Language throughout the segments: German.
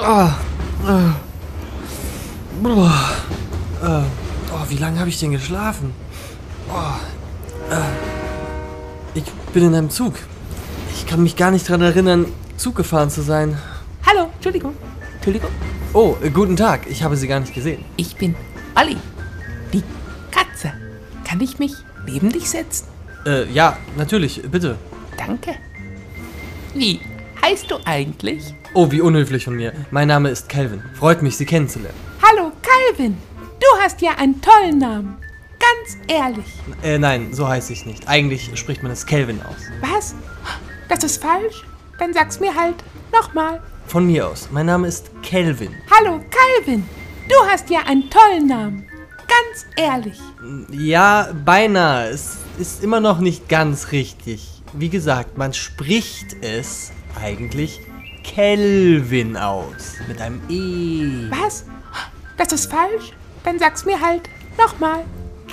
Wie lange habe ich denn geschlafen? Ich bin in einem Zug. Ich kann mich gar nicht daran erinnern, Zug gefahren zu sein. Hallo, Entschuldigung. Oh, guten Tag. Ich habe Sie gar nicht gesehen. Ich bin Olli, die Katze. Kann ich mich neben dich setzen? Ja, natürlich. Bitte. Danke. Wie heißt du eigentlich? Oh, wie unhöflich von mir. Mein Name ist Calvin. Freut mich, Sie kennenzulernen. Hallo, Calvin. Du hast ja einen tollen Namen. Ganz ehrlich. Nein, so heiße ich nicht. Eigentlich spricht man es Calvin aus. Was? Das ist falsch? Dann sag's mir halt nochmal. Von mir aus. Mein Name ist Calvin. Hallo, Calvin. Du hast ja einen tollen Namen. Ganz ehrlich. Ja, beinahe. Es ist immer noch nicht ganz richtig. Wie gesagt, man spricht es eigentlich Kelvin aus. Mit einem E. Was? Das ist falsch? Dann sag's mir halt nochmal.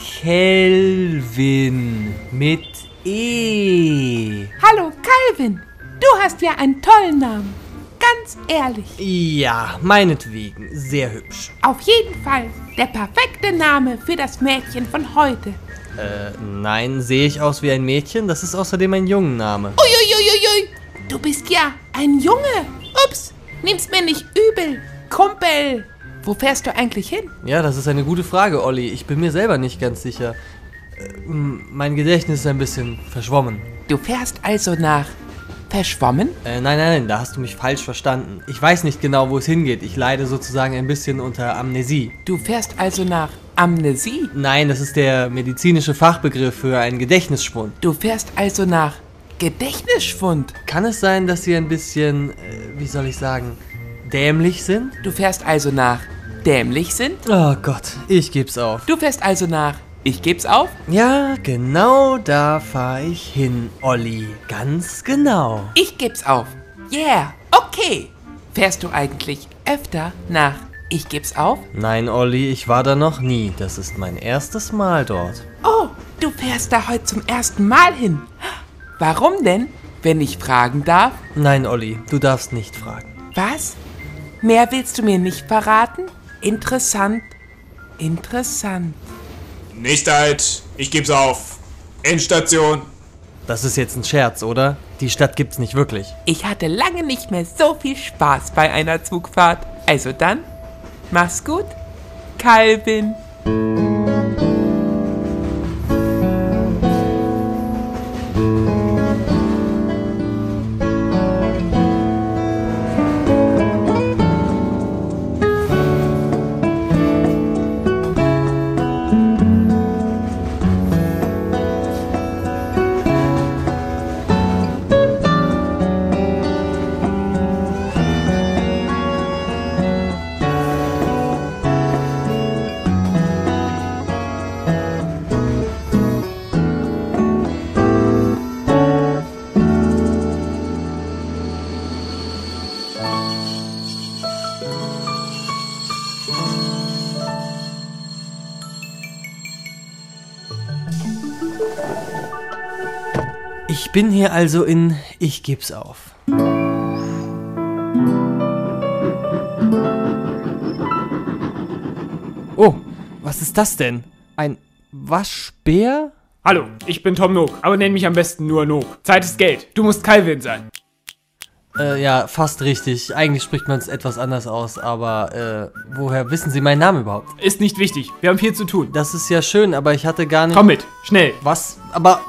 Kelvin mit E. Hallo, Calvin. Du hast ja einen tollen Namen. Ganz ehrlich. Ja, meinetwegen. Sehr hübsch. Auf jeden Fall der perfekte Name für das Mädchen von heute. Nein, sehe ich aus wie ein Mädchen? Das ist außerdem ein Jungenname. Uiuiuiui. Du bist ja ein Junge. Ups, nimm's mir nicht übel. Kumpel, wo fährst du eigentlich hin? Ja, das ist eine gute Frage, Olli. Ich bin mir selber nicht ganz sicher. Mein Gedächtnis ist ein bisschen verschwommen. Du fährst also nach Verschwommen? Nein, da hast du mich falsch verstanden. Ich weiß nicht genau, wo es hingeht. Ich leide sozusagen ein bisschen unter Amnesie. Du fährst also nach Amnesie? Nein, das ist der medizinische Fachbegriff für einen Gedächtnisschwund. Du fährst also nach Gedächtnisschwund? Kann es sein, dass Sie ein bisschen, wie soll ich sagen, dämlich sind? Du fährst also nach dämlich sind? Oh Gott, ich geb's auf. Du fährst also nach ich geb's auf? Ja, genau da fahre ich hin, Olli. Ganz genau. Ich geb's auf. Yeah, okay. Fährst du eigentlich öfter nach ich geb's auf? Nein, Olli, ich war da noch nie. Das ist mein erstes Mal dort. Oh, du fährst da heute zum ersten Mal hin. Warum denn, wenn ich fragen darf? Nein, Olli, du darfst nicht fragen. Was? Mehr willst du mir nicht verraten? Interessant. Nächster Halt, ich geb's auf. Endstation. Das ist jetzt ein Scherz, oder? Die Stadt gibt's nicht wirklich. Ich hatte lange nicht mehr so viel Spaß bei einer Zugfahrt. Also dann, mach's gut, Calvin. Ich bin hier also in Ich geb's auf. Oh, was ist das denn? Ein Waschbär? Hallo, ich bin Tom Nook, aber nenn mich am besten nur Nook. Zeit ist Geld. Du musst Calvin sein. Ja, fast richtig. Eigentlich spricht man es etwas anders aus, aber woher wissen Sie meinen Namen überhaupt? Ist nicht wichtig. Wir haben viel zu tun. Das ist ja schön, aber ich hatte gar nicht... Komm mit, schnell. Was? Aber...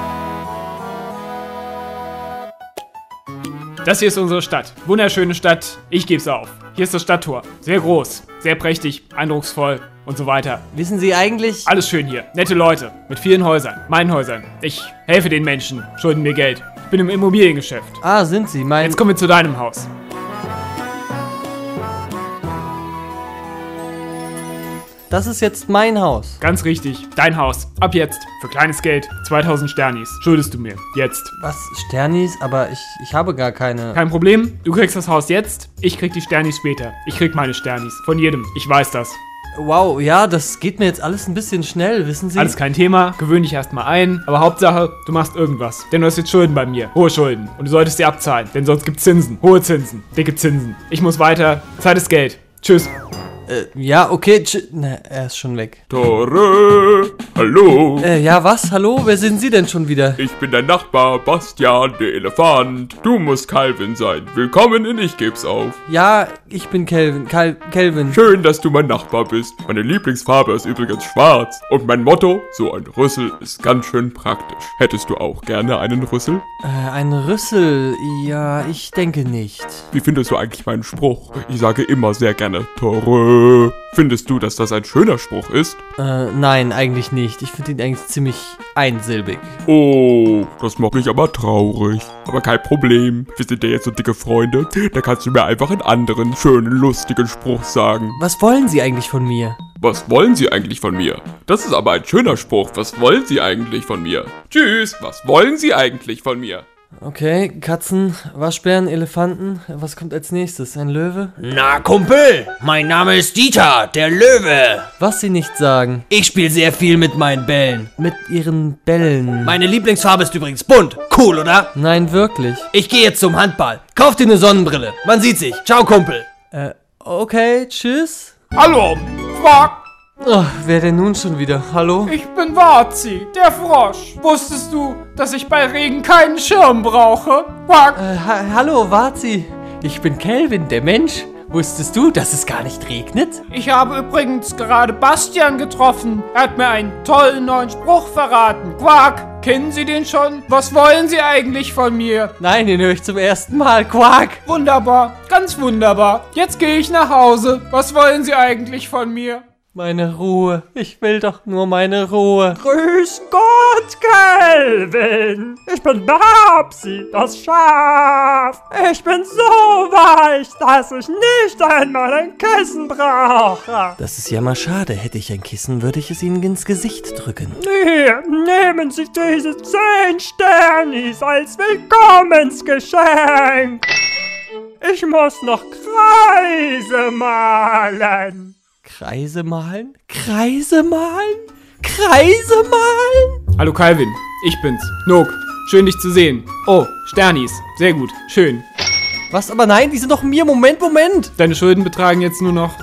Das hier ist unsere Stadt. Wunderschöne Stadt. Ich geb's auf. Hier ist das Stadttor. Sehr groß, sehr prächtig, eindrucksvoll und so weiter. Wissen Sie eigentlich... Alles schön hier. Nette Leute. Mit vielen Häusern. Meinen Häusern. Ich helfe den Menschen. Schulden mir Geld. Ich bin im Immobiliengeschäft. Ah, sind Sie? Jetzt kommen wir zu deinem Haus. Das ist jetzt mein Haus. Ganz richtig. Dein Haus. Ab jetzt. Für kleines Geld. 2000 Sternis. Schuldest du mir. Jetzt. Was? Sternis? Aber ich habe gar keine... Kein Problem. Du kriegst das Haus jetzt. Ich krieg die Sternis später. Ich krieg meine Sternis. Von jedem. Ich weiß das. Wow, ja, das geht mir jetzt alles ein bisschen schnell, wissen Sie? Alles kein Thema, gewöhn dich erstmal ein. Aber Hauptsache, du machst irgendwas. Denn du hast jetzt Schulden bei mir. Hohe Schulden. Und du solltest sie abzahlen. Denn sonst gibt's Zinsen. Hohe Zinsen. Dicke Zinsen. Ich muss weiter. Zeit ist Geld. Tschüss. Ja, okay, na, er ist schon weg. Tore, hallo. Ja, was? Hallo? Wer sind Sie denn schon wieder? Ich bin dein Nachbar, Bastian, der Elefant. Du musst Calvin sein. Willkommen in Ich geb's auf. Ja, ich bin Kelvin. Kelvin. Schön, dass du mein Nachbar bist. Meine Lieblingsfarbe ist übrigens schwarz. Und mein Motto, so ein Rüssel ist ganz schön praktisch. Hättest du auch gerne einen Rüssel? Ein Rüssel? Ja, ich denke nicht. Wie findest du eigentlich meinen Spruch? Ich sage immer sehr gerne Tore. Findest du, dass das ein schöner Spruch ist? Nein, eigentlich nicht. Ich finde ihn eigentlich ziemlich einsilbig. Oh, das macht mich aber traurig. Aber kein Problem. Wir sind ja jetzt so dicke Freunde. Da kannst du mir einfach einen anderen, schönen, lustigen Spruch sagen. Was wollen Sie eigentlich von mir? Was wollen Sie eigentlich von mir? Das ist aber ein schöner Spruch. Was wollen Sie eigentlich von mir? Tschüss, was wollen Sie eigentlich von mir? Okay, Katzen, Waschbären, Elefanten. Was kommt als nächstes? Ein Löwe? Na, Kumpel, mein Name ist Dieter, der Löwe. Was Sie nicht sagen. Ich spiele sehr viel mit meinen Bällen. Mit Ihren Bällen. Meine Lieblingsfarbe ist übrigens bunt. Cool, oder? Nein, wirklich. Ich gehe jetzt zum Handball. Kauf dir eine Sonnenbrille. Man sieht sich. Ciao, Kumpel. Okay, tschüss. Hallo, Quack. Oh, wer denn nun schon wieder? Hallo? Ich bin Warzi, der Frosch. Wusstest du, dass ich bei Regen keinen Schirm brauche? Quack. Hallo, Warzi. Ich bin Kelvin, der Mensch. Wusstest du, dass es gar nicht regnet? Ich habe übrigens gerade Bastian getroffen. Er hat mir einen tollen neuen Spruch verraten. Quack, kennen Sie den schon? Was wollen Sie eigentlich von mir? Nein, den höre ich zum ersten Mal. Quack. Wunderbar, ganz wunderbar. Jetzt gehe ich nach Hause. Was wollen Sie eigentlich von mir? Meine Ruhe. Ich will doch nur meine Ruhe. Grüß Gott, Kelvin. Ich bin Babsi, das Schaf. Ich bin so weich, dass ich nicht einmal ein Kissen brauche. Das ist ja mal schade. Hätte ich ein Kissen, würde ich es Ihnen ins Gesicht drücken. Hier, nehmen Sie diese 10 Sternis als Willkommensgeschenk. Ich muss noch Kreise malen. Kreise malen? Kreise malen? Kreise malen? Hallo Calvin, ich bin's. Nook, schön dich zu sehen. Oh, Sternis, sehr gut, schön. Was? Aber nein, die sind doch mir. Moment. Deine Schulden betragen jetzt nur noch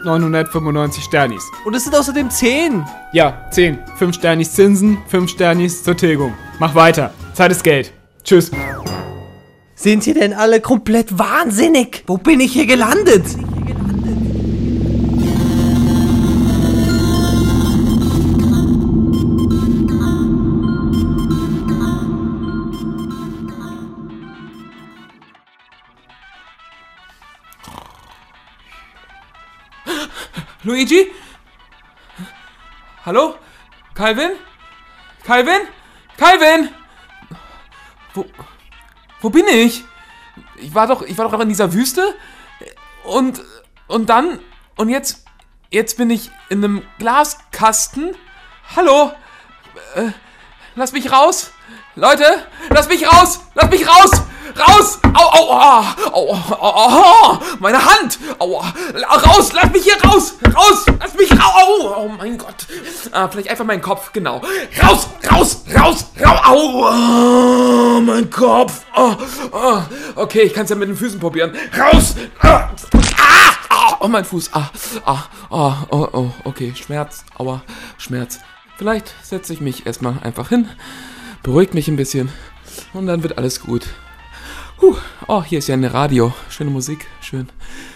1995 Sternis. Und es sind außerdem 10. Ja, 10. 5 Sternis Zinsen, 5 Sternis zur Tilgung. Mach weiter. Zeit ist Geld. Tschüss. Sind ihr denn alle komplett wahnsinnig? Wo bin ich hier gelandet? Luigi? Hallo? Calvin? Calvin? Calvin? Wo bin ich? Ich war doch auch in dieser Wüste. Und jetzt bin ich in einem Glaskasten. Hallo? Lass mich raus. Leute, lass mich raus. Lass mich raus. Raus! Au, meine Hand! Au, raus! Lass mich hier raus! Raus! Lass mich raus! Oh mein Gott! Vielleicht einfach meinen Kopf, genau. Raus! Au! Mein Kopf! Okay, ich kann es ja mit den Füßen probieren. Raus! Oh, mein Fuß! Okay, Schmerz. Aua, Schmerz. Vielleicht setze ich mich erstmal einfach hin, beruhigt mich ein bisschen und dann wird alles gut. Oh, hier ist ja ein Radio. Schöne Musik. Schön.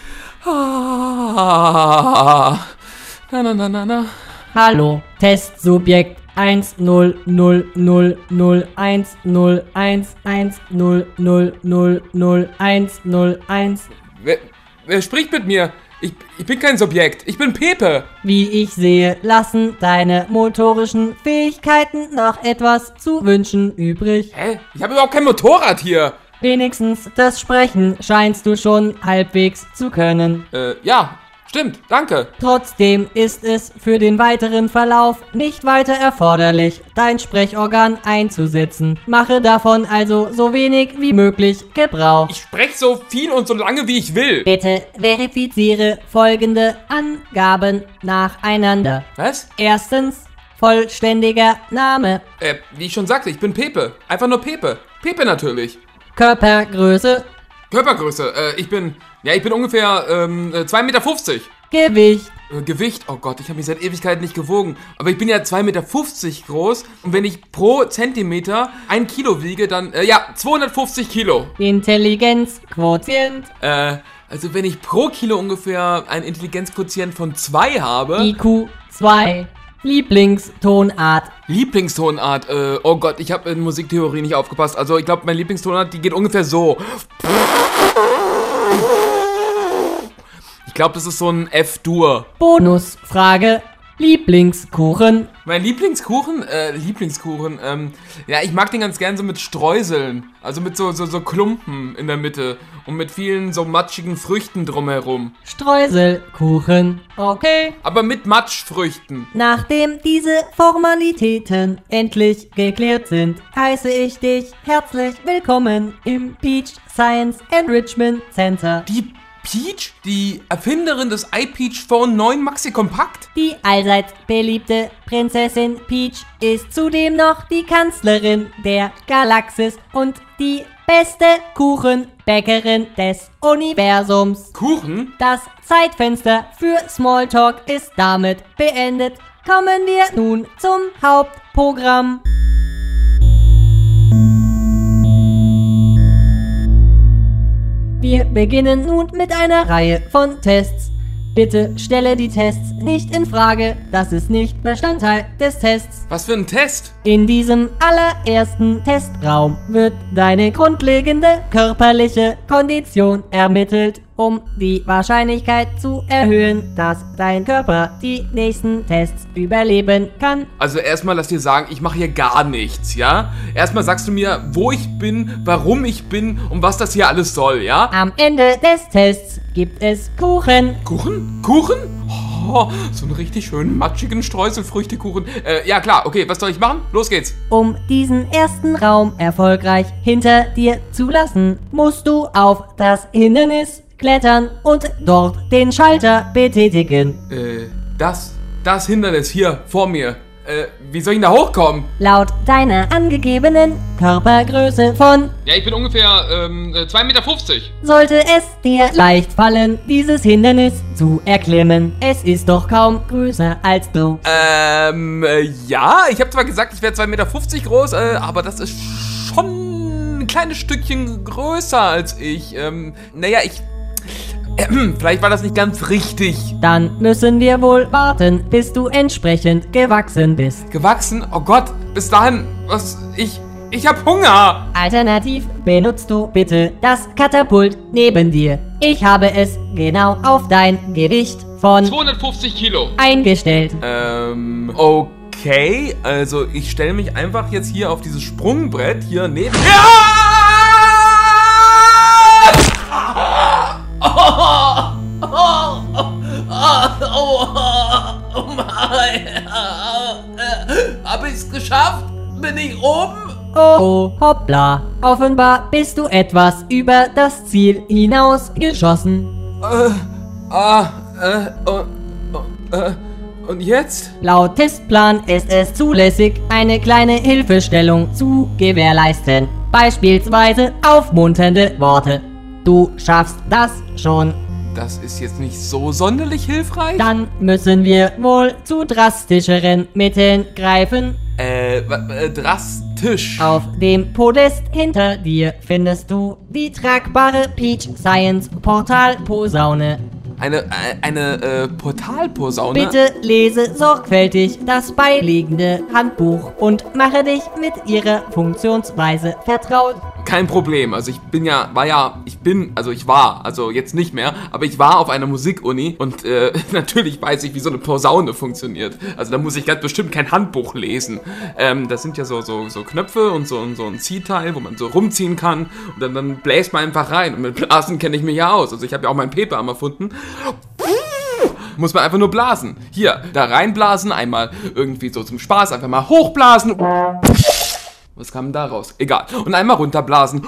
Na. Hallo, Testsubjekt 100000101000101. Wer spricht mit mir? Ich bin kein Subjekt. Ich bin Pepe. Wie ich sehe, lassen deine motorischen Fähigkeiten noch etwas zu wünschen übrig. Hä? Ich habe überhaupt kein Motorrad hier. Wenigstens das Sprechen scheinst du schon halbwegs zu können. Ja, stimmt, danke. Trotzdem ist es für den weiteren Verlauf nicht weiter erforderlich, dein Sprechorgan einzusetzen. Mache davon also so wenig wie möglich Gebrauch. Ich spreche so viel und so lange, wie ich will. Bitte verifiziere folgende Angaben nacheinander. Was? Erstens, vollständiger Name. Wie ich schon sagte, ich bin Pepe. Einfach nur Pepe. Pepe natürlich. Körpergröße. Körpergröße, ich bin ungefähr 2,50 Meter. Gewicht. Gewicht, oh Gott, ich habe mich seit Ewigkeiten nicht gewogen. Aber ich bin ja 2,50 Meter groß und wenn ich pro Zentimeter 1 Kilo wiege, dann, 250 Kilo. Intelligenzquotient. Also wenn ich pro Kilo ungefähr einen Intelligenzquotient von 2 habe. IQ 2. Lieblingstonart. Lieblingstonart, oh Gott, ich habe in Musiktheorie nicht aufgepasst. Also ich glaube, meine Lieblingstonart, die geht ungefähr so. Ich glaube, das ist so ein F-Dur. Bonusfrage. Lieblingskuchen. Mein Lieblingskuchen, ich mag den ganz gern so mit Streuseln. Also mit so Klumpen in der Mitte. Und mit vielen so matschigen Früchten drumherum. Streuselkuchen. Okay. Aber mit Matschfrüchten. Nachdem diese Formalitäten endlich geklärt sind, heiße ich dich herzlich willkommen im Peach Science Enrichment Center. Die Peach, die Erfinderin des iPeach Phone 9 Maxi Kompakt? Die allseits beliebte Prinzessin Peach ist zudem noch die Kanzlerin der Galaxis und die beste Kuchenbäckerin des Universums. Kuchen? Das Zeitfenster für Smalltalk ist damit beendet. Kommen wir nun zum Hauptprogramm. Wir beginnen nun mit einer Reihe von Tests. Bitte stelle die Tests nicht in Frage, das ist nicht Bestandteil des Tests. Was für ein Test? In diesem allerersten Testraum wird deine grundlegende körperliche Kondition ermittelt, um die Wahrscheinlichkeit zu erhöhen, dass dein Körper die nächsten Tests überleben kann. Also erstmal lass dir sagen, ich mache hier gar nichts, ja? Erstmal sagst du mir, wo ich bin, warum ich bin und was das hier alles soll, ja? Am Ende des Tests gibt es Kuchen. Kuchen? Kuchen? Oh, so einen richtig schönen, matschigen Streuselfrüchtekuchen. Ja klar, okay, was soll ich machen? Los geht's. Um diesen ersten Raum erfolgreich hinter dir zu lassen, musst du auf das Hindernis klettern und dort den Schalter betätigen. Das Hindernis hier vor mir. Wie soll ich denn da hochkommen? Laut deiner angegebenen Körpergröße von... Ja, ich bin ungefähr 2,50 Meter. Sollte es dir leicht fallen, dieses Hindernis zu erklimmen. Es ist doch kaum größer als du. Ja, ich habe zwar gesagt, ich wäre 2,50 Meter groß, aber das ist schon ein kleines Stückchen größer als ich. Vielleicht war das nicht ganz richtig. Dann müssen wir wohl warten, bis du entsprechend gewachsen bist. Gewachsen? Oh Gott, bis dahin, ich hab Hunger. Alternativ benutzt du bitte das Katapult neben dir. Ich habe es genau auf dein Gewicht von 250 Kilo eingestellt. Okay, also ich stelle mich einfach jetzt hier auf dieses Sprungbrett hier neben... Oh mein. Hab ich's geschafft? Bin ich oben? Oh, hoppla. Offenbar bist du etwas über das Ziel hinaus geschossen. Und jetzt? Laut Testplan ist es zulässig, eine kleine Hilfestellung zu gewährleisten. Beispielsweise aufmunternde Worte. Du schaffst das schon. Das ist jetzt nicht so sonderlich hilfreich. Dann müssen wir wohl zu drastischeren Mitteln greifen. Drastisch. Auf dem Podest hinter dir findest du die tragbare Peach Science Portalposaune. Eine Portalposaune? Bitte lese sorgfältig das beiliegende Handbuch und mache dich mit ihrer Funktionsweise vertraut. Kein Problem, also ich war, jetzt nicht mehr, aber ich war auf einer Musikuni und natürlich weiß ich, wie so eine Posaune funktioniert. Also da muss ich ganz bestimmt kein Handbuch lesen. Das sind ja so Knöpfe und so ein Ziehteil, wo man so rumziehen kann und dann bläst man einfach rein. Und mit Blasen kenne ich mich ja aus. Also ich habe ja auch meinen Pepe-Arm erfunden. Muss man einfach nur blasen. Hier, da reinblasen, einmal irgendwie so zum Spaß, einfach mal hochblasen. Was kam denn da raus? Egal. Und einmal runterblasen.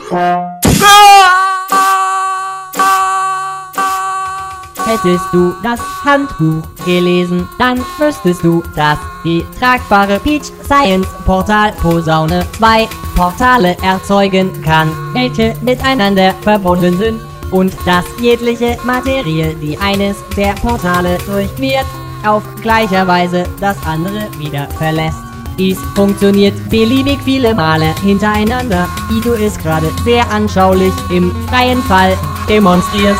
Hättest du das Handbuch gelesen, dann wüsstest du, dass die tragbare Peach Science Portal Posaune 2 Portale erzeugen kann, welche miteinander verbunden sind und dass jegliche Materie, die eines der Portale durchquert, auf gleicher Weise das andere wieder verlässt. Dies funktioniert beliebig viele Male hintereinander, wie du es gerade sehr anschaulich im freien Fall demonstrierst.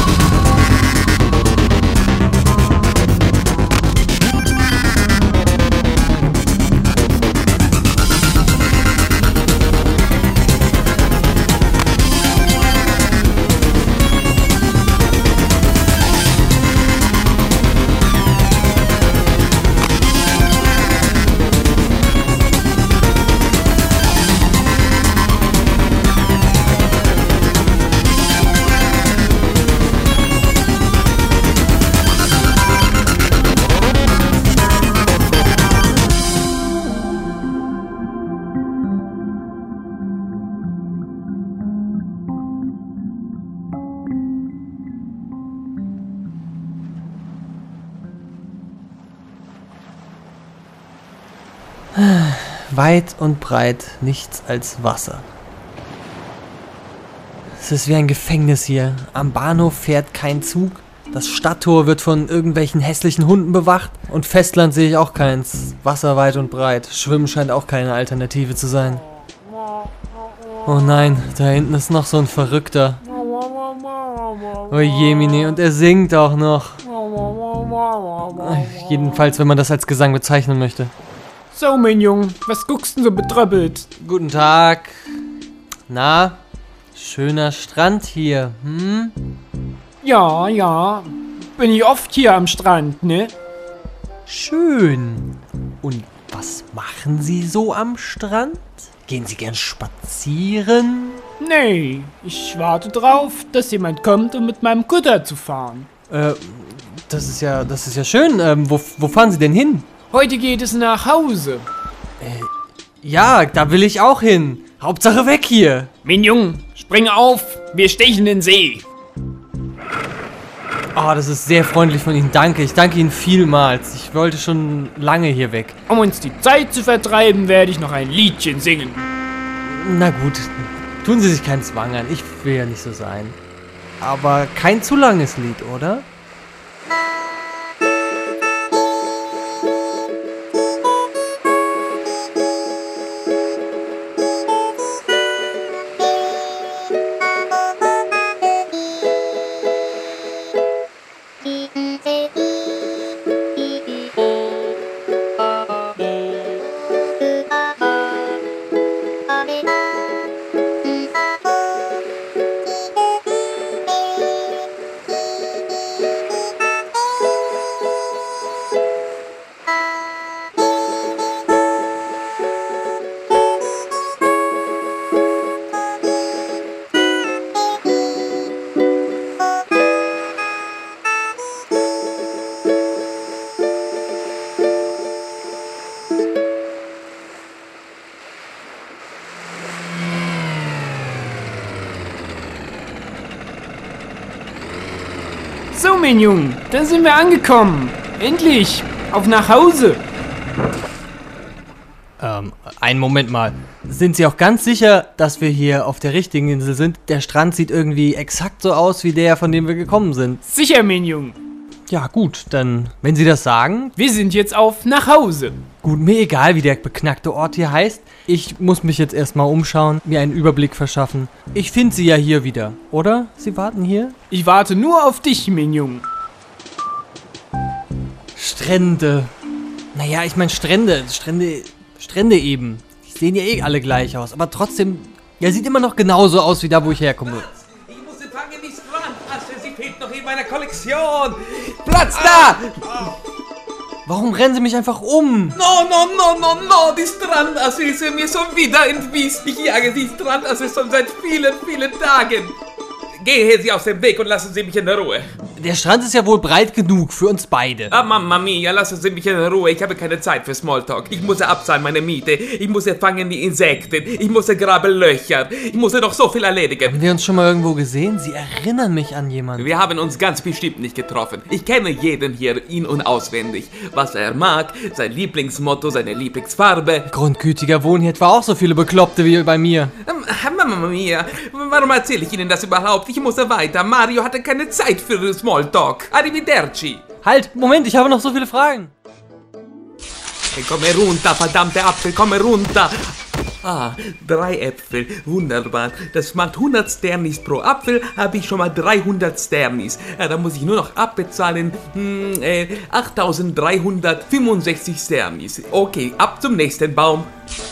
Weit und breit nichts als Wasser. Es ist wie ein Gefängnis hier. Am Bahnhof fährt kein Zug. Das Stadttor wird von irgendwelchen hässlichen Hunden bewacht. Und Festland sehe ich auch keins. Wasser weit und breit. Schwimmen scheint auch keine Alternative zu sein. Oh nein, da hinten ist noch so ein Verrückter. Oh Jemine, und er singt auch noch. Jedenfalls, wenn man das als Gesang bezeichnen möchte. So, mein Junge, was guckst du denn so betröppelt? Guten Tag. Na, schöner Strand hier, hm? Ja, bin ich oft hier am Strand, ne? Schön. Und was machen Sie so am Strand? Gehen Sie gern spazieren? Nee, ich warte drauf, dass jemand kommt, um mit meinem Kutter zu fahren. Das ist ja schön. Wo fahren Sie denn hin? Heute geht es nach Hause. Ja, da will ich auch hin. Hauptsache weg hier. Mein Junge, spring auf, wir stechen in den See. Oh, das ist sehr freundlich von Ihnen. Danke, ich danke Ihnen vielmals. Ich wollte schon lange hier weg. Um uns die Zeit zu vertreiben, werde ich noch ein Liedchen singen. Na gut, tun Sie sich keinen Zwang an. Ich will ja nicht so sein. Aber kein zu langes Lied, oder? So, mein Junge, da sind wir angekommen. Endlich, auf nach Hause. Einen Moment mal. Sind Sie auch ganz sicher, dass wir hier auf der richtigen Insel sind? Der Strand sieht irgendwie exakt so aus wie der, von dem wir gekommen sind. Sicher, mein Junge. Ja gut, dann, wenn Sie das sagen. Wir sind jetzt auf nach Hause. Gut, mir egal, wie der beknackte Ort hier heißt. Ich muss mich jetzt erstmal umschauen, mir einen Überblick verschaffen. Ich finde Sie ja hier wieder, oder? Sie warten hier? Ich warte nur auf dich, mein Junge. Strände. Naja, ich meine Strände eben. Die sehen ja eh alle gleich aus, aber trotzdem, ja, sieht immer noch genauso aus wie da, wo ich herkomme. Ich muss den Fang in die Strandasche, sie fehlt noch in meiner Kollektion. Platz da! Warum rennen Sie mich einfach um? No, die Strandasse ist mir schon wieder entwies. Ich jage die Strandasse schon seit vielen Tagen. Gehen Sie aus dem Weg und lassen Sie mich in Ruhe. Der Strand ist ja wohl breit genug für uns beide. Ah, Mamma mia, lassen Sie mich in Ruhe. Ich habe keine Zeit für Smalltalk. Ich muss abzahlen meine Miete. Ich muss fangen die Insekten. Ich muss graben Löcher. Ich muss noch so viel erledigen. Haben wir uns schon mal irgendwo gesehen? Sie erinnern mich an jemanden. Wir haben uns ganz bestimmt nicht getroffen. Ich kenne jeden hier in- und auswendig. Was er mag, sein Lieblingsmotto, seine Lieblingsfarbe. Grundgütiger wohnen hier etwa auch so viele Bekloppte wie bei mir. Mamma mia, warum erzähle ich Ihnen das überhaupt? Ich muss weiter. Mario hatte keine Zeit für Smalltalk. Arrivederci. Halt, Moment, ich habe noch so viele Fragen. Hey, komm runter, verdammte Apfel, komm runter. Ah, 3 Äpfel, wunderbar. Das macht 100 Sternis pro Apfel, habe ich schon mal 300 Sternis. Ja, da muss ich nur noch abbezahlen, 8.365 Sternis. Okay, ab zum nächsten Baum.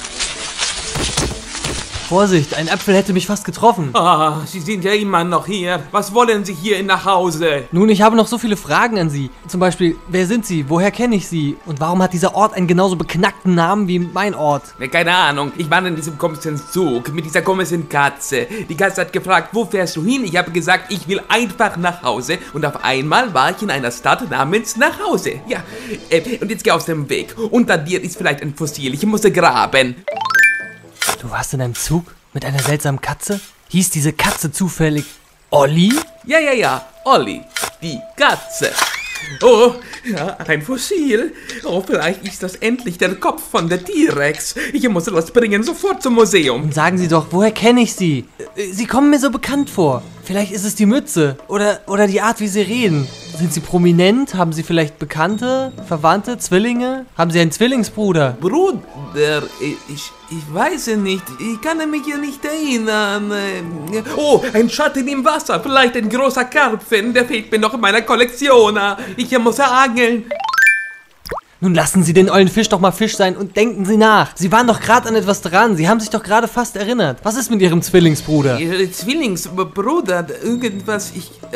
Vorsicht, ein Apfel hätte mich fast getroffen. Ah, Sie sind ja immer noch hier. Was wollen Sie hier nach Hause? Nun, ich habe noch so viele Fragen an Sie. Zum Beispiel, wer sind Sie? Woher kenne ich Sie? Und warum hat dieser Ort einen genauso beknackten Namen wie mein Ort? Keine Ahnung, ich war in diesem komischen Zug mit dieser komischen Katze. Die Katze hat gefragt, wo fährst du hin? Ich habe gesagt, ich will einfach nach Hause. Und auf einmal war ich in einer Stadt namens nach Hause. Ja, und jetzt geh aus dem Weg. Unter dir ist vielleicht ein Fossil, ich muss graben. Du warst in einem Zug mit einer seltsamen Katze? Hieß diese Katze zufällig Olli? Ja, Olli, die Katze. Oh, ja, ein Fossil. Oh, vielleicht ist das endlich der Kopf von der T-Rex. Ich muss das bringen, sofort zum Museum. Und sagen Sie doch, woher kenne ich Sie? Sie kommen mir so bekannt vor. Vielleicht ist es die Mütze oder die Art, wie Sie reden. Sind Sie prominent? Haben Sie vielleicht Bekannte, Verwandte, Zwillinge? Haben Sie einen Zwillingsbruder? Bruder, ich weiß es nicht. Ich kann mich ja nicht erinnern. Oh, ein Schatten im Wasser. Vielleicht ein großer Karpfen. Der fehlt mir noch in meiner Kollektion. Ich muss angeln. Nun lassen Sie den ollen Fisch doch mal Fisch sein und denken Sie nach. Sie waren doch gerade an etwas dran. Sie haben sich doch gerade fast erinnert. Was ist mit Ihrem Zwillingsbruder? Ihr Zwillingsbruder, irgendwas,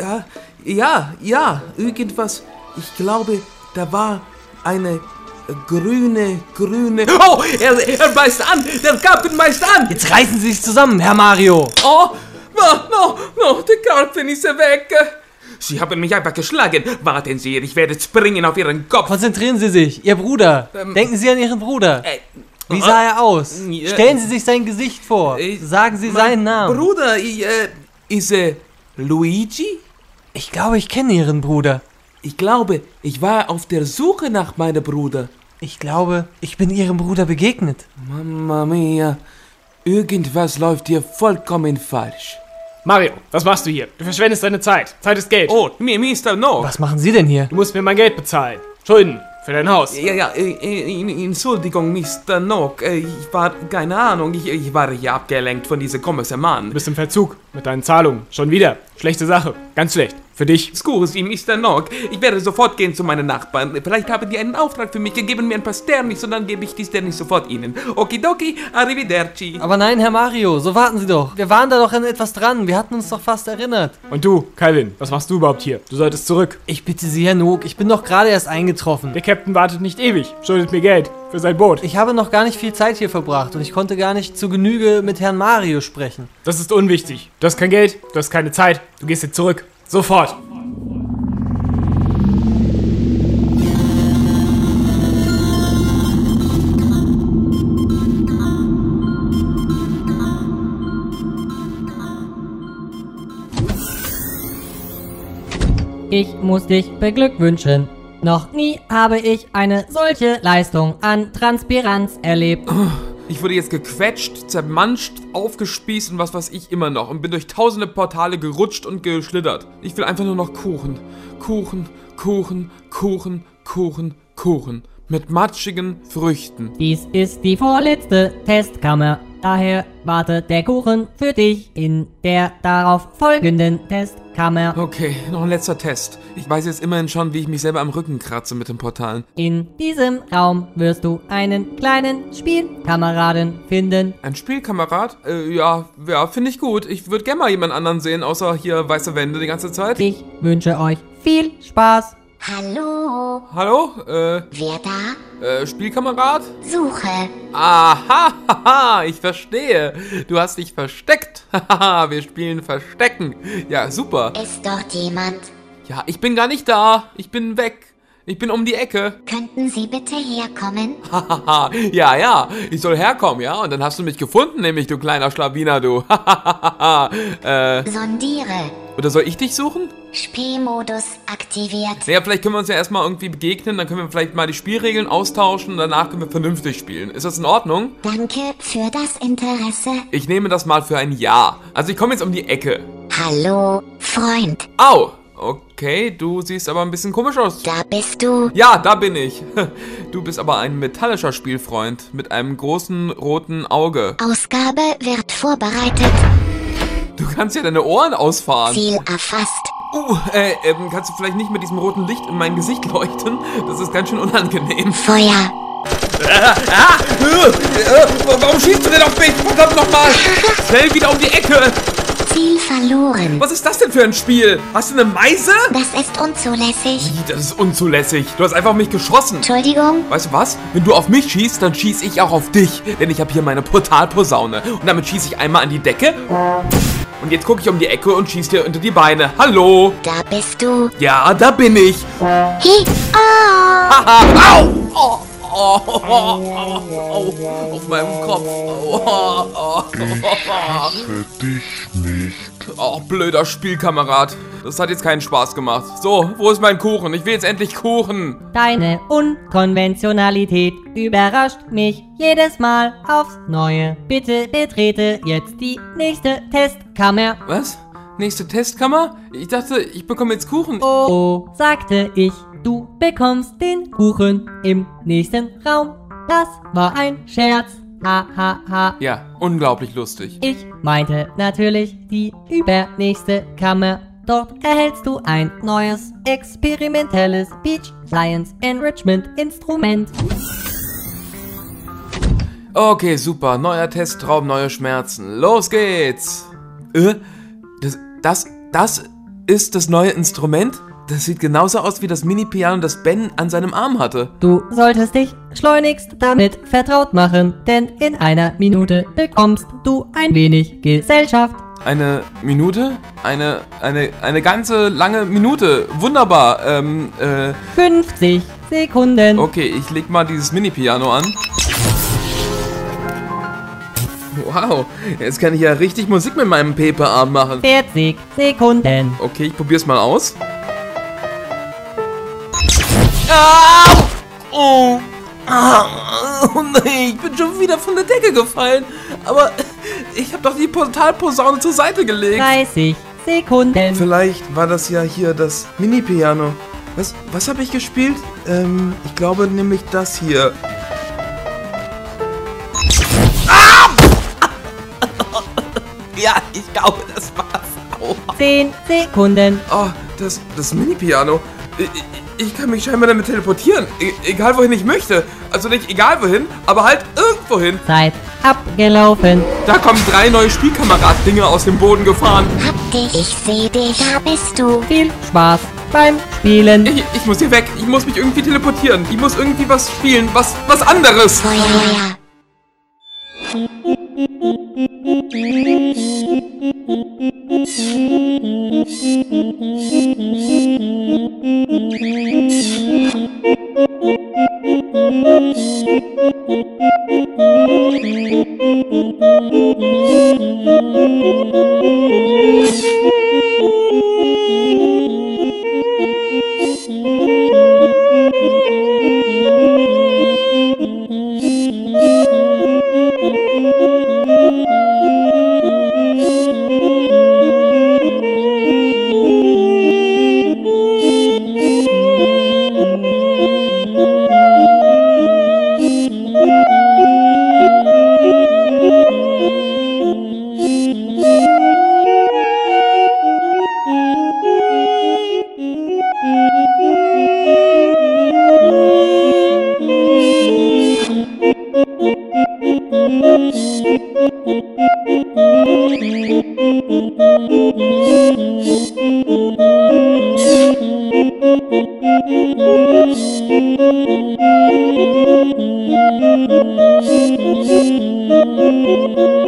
ja, irgendwas. Ich glaube, da war eine grüne. Oh, er beißt an, der Karpfen beißt an. Jetzt reißen Sie sich zusammen, Herr Mario. Oh, no, der Karpfen ist weg. Sie haben mich einfach geschlagen. Warten Sie, ich werde springen auf Ihren Kopf. Konzentrieren Sie sich, Ihr Bruder. Denken Sie an Ihren Bruder. Wie sah er aus? Stellen Sie sich sein Gesicht vor. Sagen Sie seinen Namen. Bruder, ist Luigi? Ich glaube, ich kenne Ihren Bruder. Ich glaube, ich war auf der Suche nach meinem Bruder. Ich glaube, ich bin Ihrem Bruder begegnet. Mamma mia, irgendwas läuft hier vollkommen falsch. Mario, was machst du hier? Du verschwendest deine Zeit. Zeit ist Geld. Oh, Mr. No. Was machen Sie denn hier? Du musst mir mein Geld bezahlen. Schulden für dein Haus. Ja, Entschuldigung, Mr. Nock. Ich war, keine Ahnung, ich war hier abgelenkt von diesem komischen Mann. Du bist im Verzug mit deinen Zahlungen. Schon wieder. Schlechte Sache. Ganz schlecht. Für dich. Scusi, Mr. Nock. Ich werde sofort gehen zu meinen Nachbarn. Vielleicht haben die einen Auftrag für mich gegeben, mir ein paar Sternis und dann gebe ich die Sternis sofort ihnen. Okidoki, arrivederci. Aber nein, Herr Mario, so warten Sie doch. Wir waren da doch an etwas dran. Wir hatten uns doch fast erinnert. Und du, Calvin, was machst du überhaupt hier? Du solltest zurück. Ich bitte Sie, Herr Nock, ich bin doch gerade erst eingetroffen. Der Captain wartet nicht ewig. Schuldet mir Geld für sein Boot. Ich habe noch gar nicht viel Zeit hier verbracht und ich konnte gar nicht zu Genüge mit Herrn Mario sprechen. Das ist unwichtig. Du hast kein Geld, du hast keine Zeit. Du gehst jetzt zurück. Sofort. Ich muss dich beglückwünschen. Noch nie habe ich eine solche Leistung an Transpiranz erlebt. Ich wurde jetzt gequetscht, zermanscht, aufgespießt und was weiß ich immer noch und bin durch tausende Portale gerutscht und geschlittert. Ich will einfach nur noch Kuchen. Kuchen, Kuchen, Kuchen, Kuchen, Kuchen. Mit matschigen Früchten. Dies ist die vorletzte Testkammer. Daher wartet der Kuchen für dich in der darauf folgenden Testkammer. Okay, noch ein letzter Test. Ich weiß jetzt immerhin schon, wie ich mich selber am Rücken kratze mit den Portalen. In diesem Raum wirst du einen kleinen Spielkameraden finden. Ein Spielkamerad? Ja, finde ich gut. Ich würde gerne mal jemand anderen sehen, außer hier weiße Wände die ganze Zeit. Ich wünsche euch viel Spaß. Hallo? Hallo? Wer da? Spielkamerad? Suche. Aha, haha, ich verstehe. Du hast dich versteckt. Haha, wir spielen Verstecken. Ja, super. Ist dort jemand? Ja, ich bin gar nicht da. Ich bin weg. Ich bin um die Ecke. Könnten Sie bitte herkommen? Hahaha, ja, ich soll herkommen, ja? Und dann hast du mich gefunden, nämlich, du kleiner Schlawiner, du. Sondiere. Oder soll ich dich suchen? Spielmodus aktiviert. Naja, vielleicht können wir uns ja erstmal irgendwie begegnen, dann können wir vielleicht mal die Spielregeln austauschen und danach können wir vernünftig spielen. Ist das in Ordnung? Danke für das Interesse. Ich nehme das mal für ein Ja. Also ich komme jetzt um die Ecke. Hallo, Freund. Au! Okay, du siehst aber ein bisschen komisch aus. Da bist du. Ja, da bin ich. Du bist aber ein metallischer Spielfreund mit einem großen roten Auge. Ausgabe wird vorbereitet. Du kannst ja deine Ohren ausfahren. Ziel erfasst. Kannst du vielleicht nicht mit diesem roten Licht in mein Gesicht leuchten? Das ist ganz schön unangenehm. Feuer. Warum schießt du denn auf mich? Verdammt nochmal! Schnell wieder um die Ecke! Ziel verloren. Was ist das denn für ein Spiel? Hast du eine Meise? Das ist unzulässig. Wie, das ist unzulässig. Du hast einfach auf mich geschossen. Entschuldigung? Weißt du was? Wenn du auf mich schießt, dann schieße ich auch auf dich. Denn ich habe hier meine Portalposaune. Und damit schieße ich einmal an die Decke. Und jetzt gucke ich um die Ecke und schieße dir unter die Beine. Hallo? Da bist du. Ja, da bin ich. Hi. Haha. Au! Auf meinem Kopf. Dich nicht. Oh, blöder Spielkamerad. Das hat jetzt keinen Spaß gemacht. So, wo ist mein Kuchen? Ich will jetzt endlich Kuchen. Deine Unkonventionalität überrascht mich jedes Mal aufs Neue. Bitte betrete jetzt die nächste Testkammer. Was? Nächste Testkammer? Ich dachte, ich bekomme jetzt Kuchen. Oh, sagte ich, du bekommst den Kuchen im nächsten Raum. Das war ein Scherz. Ha, ha, ha. Ja, unglaublich lustig. Ich meinte natürlich die übernächste Kammer. Dort erhältst du ein neues, experimentelles Beach Science Enrichment Instrument. Okay, super. Neuer Testraum, neue Schmerzen. Los geht's. Das ist das neue Instrument? Das sieht genauso aus wie das Mini-Piano, das Ben an seinem Arm hatte. Du solltest dich schleunigst damit vertraut machen, denn in einer Minute bekommst du ein wenig Gesellschaft. Eine Minute? Eine ganze lange Minute. Wunderbar. 50 Sekunden. Okay, ich leg mal dieses Mini-Piano an. Wow, jetzt kann ich ja richtig Musik mit meinem Pepe-Arm machen. 40 Sekunden. Okay, ich probier's mal aus. Oh nein, ich bin schon wieder von der Decke gefallen. Aber ich habe doch die Portalposaune zur Seite gelegt. 30 Sekunden. Vielleicht war das ja hier das Mini-Piano. Was habe ich gespielt? Ich glaube nämlich das hier. Ja, ich glaube, das war's. 10 Sekunden. Oh, das Mini-Piano. Ich kann mich scheinbar damit teleportieren. Egal wohin ich möchte. Also nicht egal wohin, aber halt irgendwohin. Zeit abgelaufen. Da kommen 3 neue Spielkamerad-Dinger aus dem Boden gefahren. Hab dich, ich seh dich, da bist du. Viel Spaß beim Spielen. Ich muss hier weg. Ich muss mich irgendwie teleportieren. Ich muss irgendwie was spielen. Was anderes. Feuer.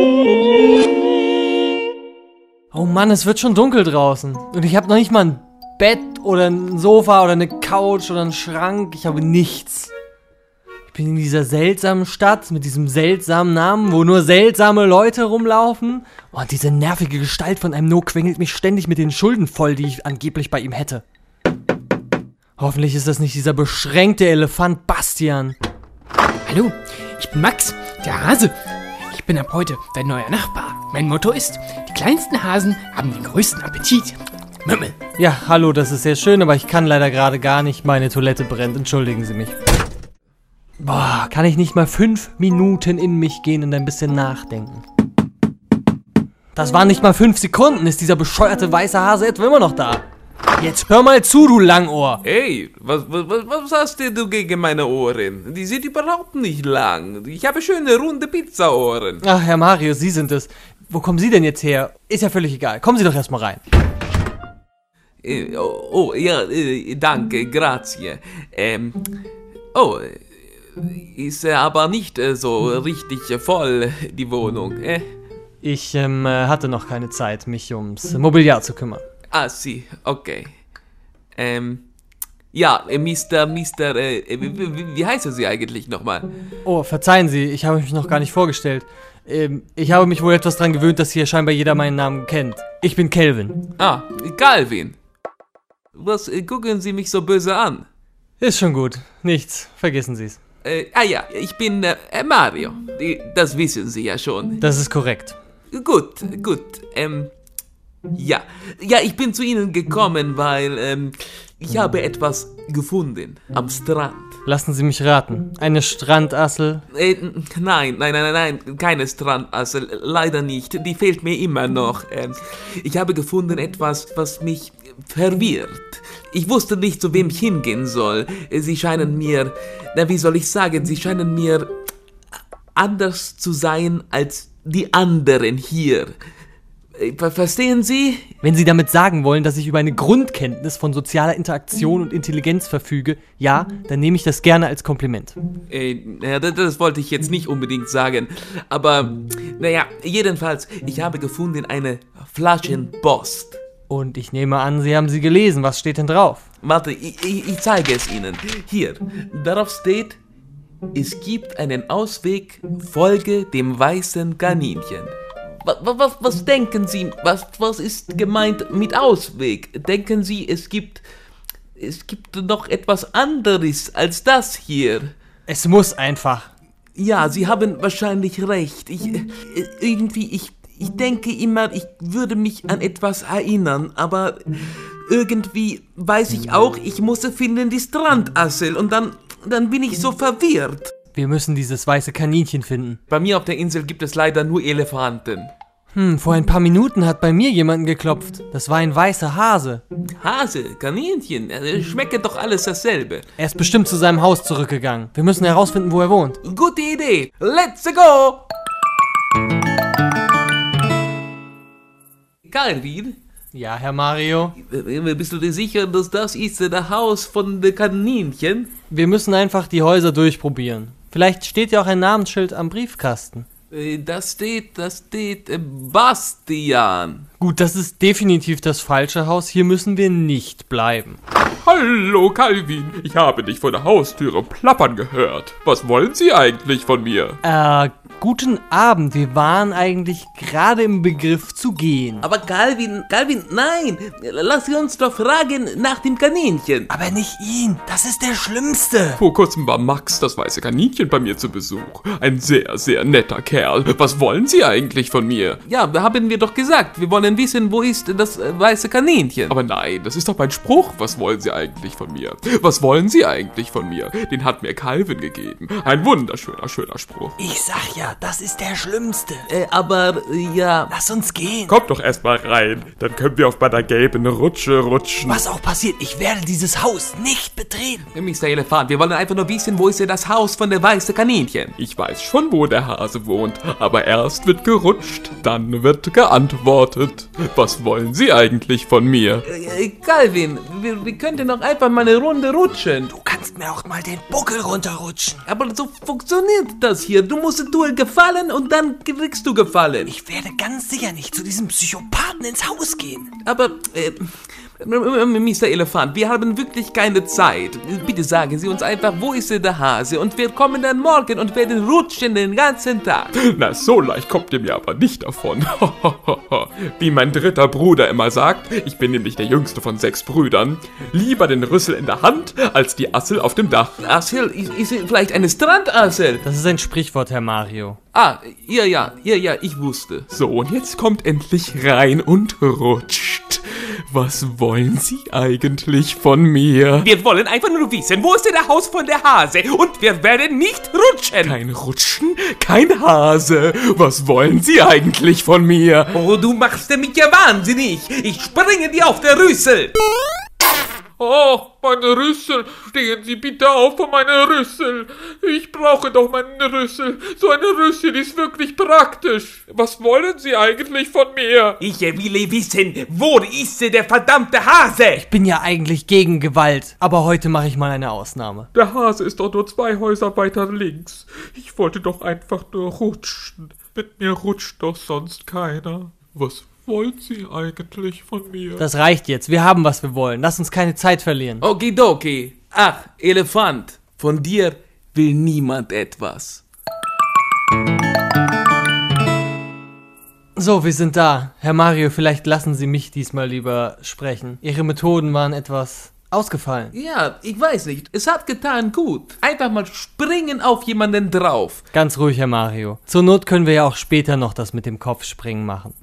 Oh Mann, es wird schon dunkel draußen. Und ich habe noch nicht mal ein Bett oder ein Sofa oder eine Couch oder einen Schrank. Ich habe nichts. Ich bin in dieser seltsamen Stadt mit diesem seltsamen Namen, wo nur seltsame Leute rumlaufen. Und diese nervige Gestalt von einem No quengelt mich ständig mit den Schulden voll, die ich angeblich bei ihm hätte. Hoffentlich ist das nicht dieser beschränkte Elefant Bastian. Hallo, ich bin Max, der Hase. Ich bin ab heute dein neuer Nachbar. Mein Motto ist, die kleinsten Hasen haben den größten Appetit. Mümmel. Ja, hallo, das ist sehr schön, aber ich kann leider gerade gar nicht. Meine Toilette brennt, entschuldigen Sie mich. Boah, kann ich nicht mal 5 Minuten in mich gehen und ein bisschen nachdenken? Das waren nicht mal 5 Sekunden. Ist dieser bescheuerte weiße Hase etwa immer noch da? Jetzt hör mal zu, du Langohr. Hey, was hast denn du gegen meine Ohren? Die sind überhaupt nicht lang. Ich habe schöne, runde Pizzaohren. Ach, Herr Mario, Sie sind es. Wo kommen Sie denn jetzt her? Ist ja völlig egal. Kommen Sie doch erstmal rein. Danke, grazie. Ist aber nicht so richtig voll, die Wohnung, Ich hatte noch keine Zeit, mich ums Mobiliar zu kümmern. Ah, sì, okay. Wie heißen Sie eigentlich nochmal? Oh, verzeihen Sie, ich habe mich noch gar nicht vorgestellt. Ich habe mich wohl etwas dran gewöhnt, dass hier scheinbar jeder meinen Namen kennt. Ich bin Kelvin. Ah, Calvin. Was gucken Sie mich so böse an? Ist schon gut. Nichts. Vergessen Sie es. Ich bin Mario. Das wissen Sie ja schon. Das ist korrekt. Gut. Ich bin zu Ihnen gekommen, weil ich habe etwas gefunden am Strand. Lassen Sie mich raten. Eine Strandassel? Nein, keine Strandassel, leider nicht. Die fehlt mir immer noch. Ich habe gefunden etwas, was mich verwirrt. Ich wusste nicht, zu wem ich hingehen soll. Sie scheinen mir, sie scheinen mir anders zu sein als die anderen hier. Verstehen Sie? Wenn Sie damit sagen wollen, dass ich über eine Grundkenntnis von sozialer Interaktion und Intelligenz verfüge, ja, dann nehme ich das gerne als Kompliment. Das wollte ich jetzt nicht unbedingt sagen. Aber, jedenfalls, ich habe gefunden eine Flaschenpost. Und ich nehme an, Sie haben sie gelesen. Was steht denn drauf? Warte, ich zeige es Ihnen. Hier, darauf steht, es gibt einen Ausweg, folge dem weißen Kaninchen. Was denken Sie? Was ist gemeint mit Ausweg? Denken Sie, es gibt noch etwas anderes als das hier? Es muss einfach. Ja, Sie haben wahrscheinlich recht. Ich denke immer, ich würde mich an etwas erinnern, aber irgendwie weiß ich auch, ich muss finden die Strandassel und dann bin ich so verwirrt. Wir müssen dieses weiße Kaninchen finden. Bei mir auf der Insel gibt es leider nur Elefanten. Vor ein paar Minuten hat bei mir jemanden geklopft. Das war ein weißer Hase. Hase? Kaninchen? Schmeckt doch alles dasselbe. Er ist bestimmt zu seinem Haus zurückgegangen. Wir müssen herausfinden, wo er wohnt. Gute Idee. Let's go! Calvin? Ja, Herr Mario? Bist du dir sicher, dass das ist das Haus von den Kaninchen? Wir müssen einfach die Häuser durchprobieren. Vielleicht steht ja auch ein Namensschild am Briefkasten. Das steht Bastian. Gut, das ist definitiv das falsche Haus. Hier müssen wir nicht bleiben. Hallo, Calvin. Ich habe dich vor der Haustüre plappern gehört. Was wollen Sie eigentlich von mir? Guten Abend. Wir waren eigentlich gerade im Begriff zu gehen. Aber Calvin, nein. Lass uns doch fragen nach dem Kaninchen. Aber nicht ihn. Das ist der Schlimmste. Vor kurzem war Max, das weiße Kaninchen, bei mir zu Besuch. Ein sehr, sehr netter Kerl. Was wollen Sie eigentlich von mir? Ja, haben wir doch gesagt. Wir wollen wissen, wo ist das weiße Kaninchen. Aber nein, das ist doch mein Spruch. Was wollen Sie eigentlich von mir? Was wollen Sie eigentlich von mir? Den hat mir Calvin gegeben. Ein wunderschöner, schöner Spruch. Ich sag ja, das ist der Schlimmste. Aber, ja... Lass uns gehen. Kommt doch erstmal rein. Dann können wir auf meiner gelben Rutsche rutschen. Was auch passiert, ich werde dieses Haus nicht betreten. Mr. Elefant, wir wollen einfach nur wissen, wo ist denn das Haus von der weißen Kaninchen? Ich weiß schon, wo der Hase wohnt. Aber erst wird gerutscht, dann wird geantwortet. Was wollen Sie eigentlich von mir? Calvin, wir könnten doch einfach mal eine Runde rutschen. Du kannst kannst mir auch mal den Buckel runterrutschen. Aber so funktioniert das hier. Du musst dir gefallen und dann kriegst du Gefallen. Ich werde ganz sicher nicht zu diesem Psychopathen ins Haus gehen. Aber, Mr. Elefant, wir haben wirklich keine Zeit. Bitte sagen Sie uns einfach, wo ist denn der Hase? Und wir kommen dann morgen und werden rutschen den ganzen Tag. Na, so leicht kommt ihr mir aber nicht davon. Wie mein dritter Bruder immer sagt, ich bin nämlich der jüngste von 6 Brüdern, lieber den Rüssel in der Hand, als die Assel auf dem Dach. Assel, ist vielleicht eine Strandassel? Das ist ein Sprichwort, Herr Mario. Ah, ja, ich wusste. So, und jetzt kommt endlich rein und rutscht. Was wollen Sie eigentlich von mir? Wir wollen einfach nur wissen, wo ist denn der Haus von der Hase? Und wir werden nicht rutschen. Kein Rutschen, kein Hase. Was wollen Sie eigentlich von mir? Oh, du machst mich ja wahnsinnig. Ich springe dir auf der Rüssel. Oh, meine Rüssel. Stehen Sie bitte auf von meiner Rüssel. Ich brauche doch meinen Rüssel. So eine Rüssel ist wirklich praktisch. Was wollen Sie eigentlich von mir? Ich will wissen, wo ist der verdammte Hase? Ich bin ja eigentlich gegen Gewalt, aber heute mache ich mal eine Ausnahme. Der Hase ist doch nur 2 Häuser weiter links. Ich wollte doch einfach nur rutschen. Mit mir rutscht doch sonst keiner. Was wollen Sie eigentlich von mir? Das reicht jetzt. Wir haben, was wir wollen. Lass uns keine Zeit verlieren. Okidoki. Ach, Elefant, von dir will niemand etwas. So, wir sind da. Herr Mario, vielleicht lassen Sie mich diesmal lieber sprechen. Ihre Methoden waren etwas ausgefallen. Ja, ich weiß nicht. Es hat getan gut. Einfach mal springen auf jemanden drauf. Ganz ruhig, Herr Mario. Zur Not können wir ja auch später noch das mit dem Kopfspringen machen.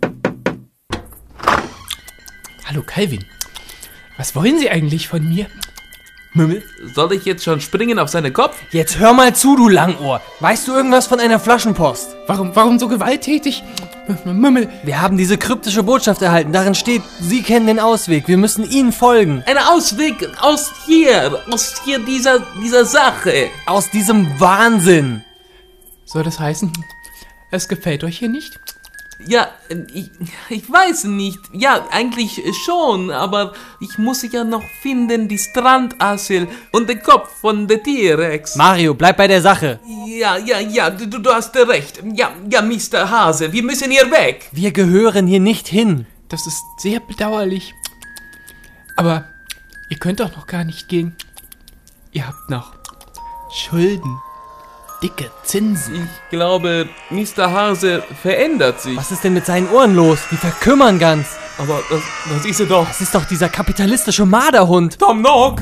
Hallo Calvin, was wollen Sie eigentlich von mir? Mümmel, soll ich jetzt schon springen auf seinen Kopf? Jetzt hör mal zu, du Langohr. Weißt du irgendwas von einer Flaschenpost? Warum so gewalttätig? Mümmel. Wir haben diese kryptische Botschaft erhalten. Darin steht, Sie kennen den Ausweg. Wir müssen Ihnen folgen. Ein Ausweg aus hier dieser Sache. Aus diesem Wahnsinn. Soll das heißen, es gefällt euch hier nicht? Ja, ich weiß nicht. Ja, eigentlich schon, aber ich muss ja noch finden, die Strandassel und den Kopf von der T-Rex. Mario, bleib bei der Sache. Ja, du hast recht. Ja, Mr. Hase, wir müssen hier weg. Wir gehören hier nicht hin. Das ist sehr bedauerlich. Aber ihr könnt doch noch gar nicht gehen. Ihr habt noch Schulden. Dicke Zinsen. Ich glaube, Mr. Hase verändert sich. Was ist denn mit seinen Ohren los? Die verkümmern ganz. Aber das ist er doch. Das ist doch dieser kapitalistische Marderhund. Tom Nook!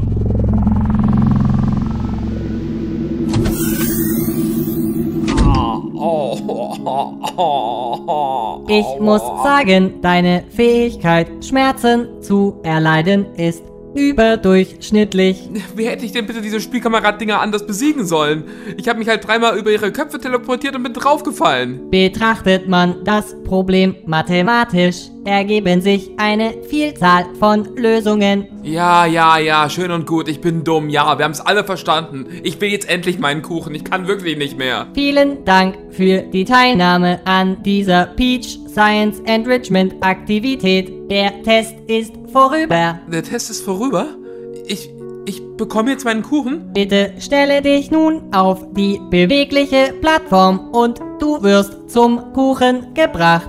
Ich muss sagen, deine Fähigkeit, Schmerzen zu erleiden, ist überdurchschnittlich. Wie hätte ich denn bitte diese Spielkamerad-Dinger anders besiegen sollen? Ich habe mich halt 3-mal über ihre Köpfe teleportiert und bin draufgefallen. Betrachtet man das Problem mathematisch, ergeben sich eine Vielzahl von Lösungen. Ja, schön und gut, ich bin dumm, ja, wir haben es alle verstanden. Ich will jetzt endlich meinen Kuchen, ich kann wirklich nicht mehr. Vielen Dank für die Teilnahme an dieser Peach Science Enrichment Aktivität. Der Test ist vorüber. Der Test ist vorüber? Ich bekomme jetzt meinen Kuchen? Bitte stelle dich nun auf die bewegliche Plattform und du wirst zum Kuchen gebracht.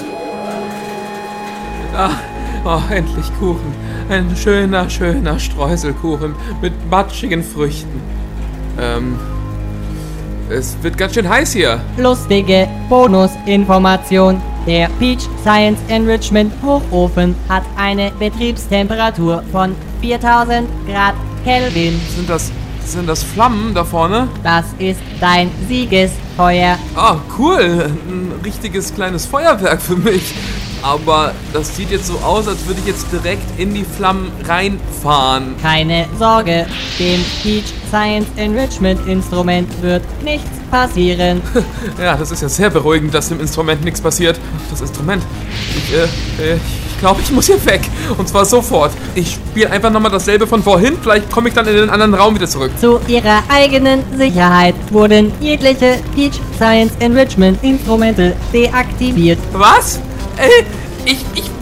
Endlich Kuchen. Ein schöner Streuselkuchen mit matschigen Früchten. Es wird ganz schön heiß hier. Lustige Bonusinformation. Der Peach Science Enrichment Hochofen hat eine Betriebstemperatur von 4000 Grad Kelvin. Sind das Flammen da vorne? Das ist dein Siegesfeuer. Ah, cool. Ein richtiges kleines Feuerwerk für mich. Aber das sieht jetzt so aus, als würde ich jetzt direkt in die Flammen reinfahren. Keine Sorge, dem Peach Science Enrichment Instrument wird nichts passieren. Ja, das ist ja sehr beruhigend, dass dem Instrument nichts passiert. Das Instrument. Ich glaube, ich muss hier weg. Und zwar sofort. Ich spiele einfach nochmal dasselbe von vorhin. Vielleicht komme ich dann in den anderen Raum wieder zurück. Zu ihrer eigenen Sicherheit wurden jegliche Peach Science Enrichment Instrumente deaktiviert. Was? Ich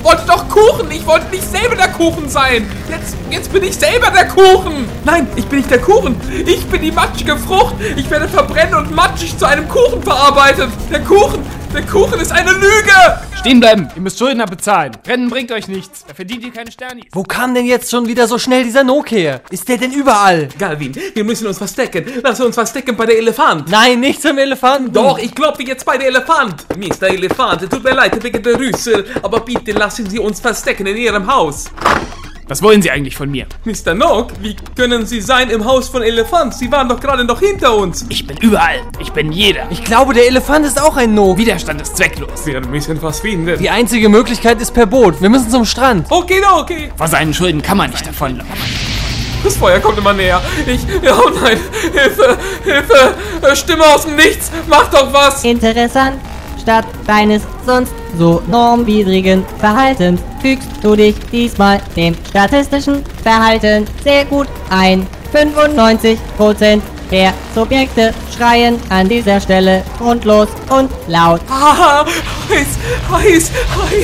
wollte doch Kuchen. Ich wollte nicht selber der Kuchen sein. Jetzt bin ich selber der Kuchen. Nein, ich bin nicht der Kuchen. Ich bin die matschige Frucht. Ich werde verbrennen und matschig zu einem Kuchen verarbeitet. Der Kuchen ist eine Lüge. Stehen bleiben, ihr müsst Schulden abbezahlen. Rennen bringt euch nichts, da verdient ihr keine Sternis. Wo kam denn jetzt schon wieder so schnell dieser Nook her? Ist der denn überall? Galvin, wir müssen uns verstecken. Lass uns verstecken bei der Elefant. Nein, nicht zum Elefanten. Doch, ich glaube jetzt bei der Elefant. Mr. Elefant, tut mir leid wegen der Rüssel, aber bitte lassen Sie uns verstecken in Ihrem Haus. Was wollen Sie eigentlich von mir? Mr. Nook, wie können Sie sein im Haus von Elefant? Sie waren doch gerade noch hinter uns. Ich bin überall. Ich bin jeder. Ich glaube, der Elefant ist auch ein Nook. Widerstand ist zwecklos. Wir müssen was finden. Die einzige Möglichkeit ist per Boot. Wir müssen zum Strand. Okay. Vor seinen Schulden kann man nicht davonlaufen. Das Feuer kommt immer näher. Oh nein. Hilfe. Stimme aus dem Nichts. Mach doch was. Interessant. Statt deines sonst so normwidrigen Verhaltens fügst du dich diesmal dem statistischen Verhalten sehr gut ein. 95% der Subjekte schreien an dieser Stelle grundlos und laut. Heiß.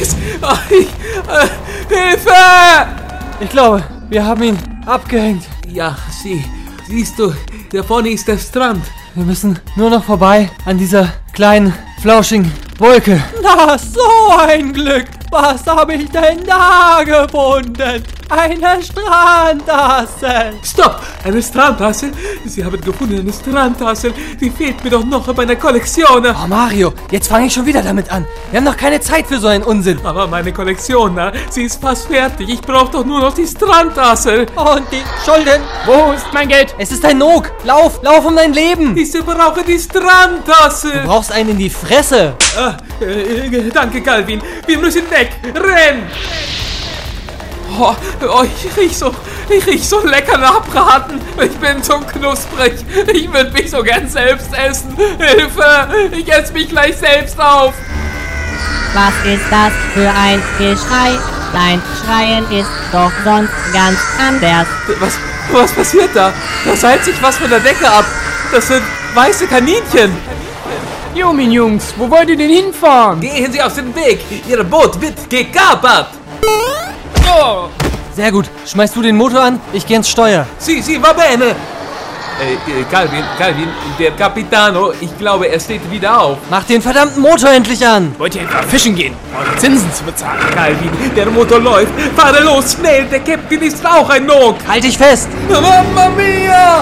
Hilfe! Ich glaube, wir haben ihn abgehängt. Ja, siehst du, da vorne ist der Strand. Wir müssen nur noch vorbei an dieser kleinen, flauschigen Wolke. Na, so ein Glück. Was habe ich denn da gefunden? Eine Strandtasse. Stopp! Eine Strandtasse? Sie haben gefunden, eine Strandtasse. Die fehlt mir doch noch in meiner Kollektion. Oh, Mario, jetzt fange ich schon wieder damit an. Wir haben noch keine Zeit für so einen Unsinn. Aber meine Kollektion, sie ist fast fertig. Ich brauche doch nur noch die Strandtasse. Und die Schulden. Wo ist mein Geld? Es ist ein Nook. Lauf um dein Leben. Ich brauche die Strandtasse. Du brauchst einen in die Fresse. Danke, Galvin. Wir müssen weg. Renn! Oh, ich riech so lecker nach Braten. Ich bin so knusprig. Ich würde mich so gern selbst essen. Hilfe! Ich esse mich gleich selbst auf. Was ist das für ein Geschrei? Dein Schreien ist doch sonst ganz anders. Was passiert da? Da seilt sich was von der Decke ab. Das sind weiße Kaninchen. Jumin Jungs, wo wollt ihr denn hinfahren? Gehen Sie aus dem Weg. Ihr Boot wird gekapert. Oh. Sehr gut. Schmeißt du den Motor an? Ich geh ins Steuer. Si, va bene. Galvin, der Capitano, ich glaube, er steht wieder auf. Mach den verdammten Motor endlich an. Wollt ihr etwa fischen gehen, um eure Zinsen zu bezahlen? Galvin, der Motor läuft. Fahre los, schnell, der Captain ist auch ein Nook. Halt dich fest. Mamma mia!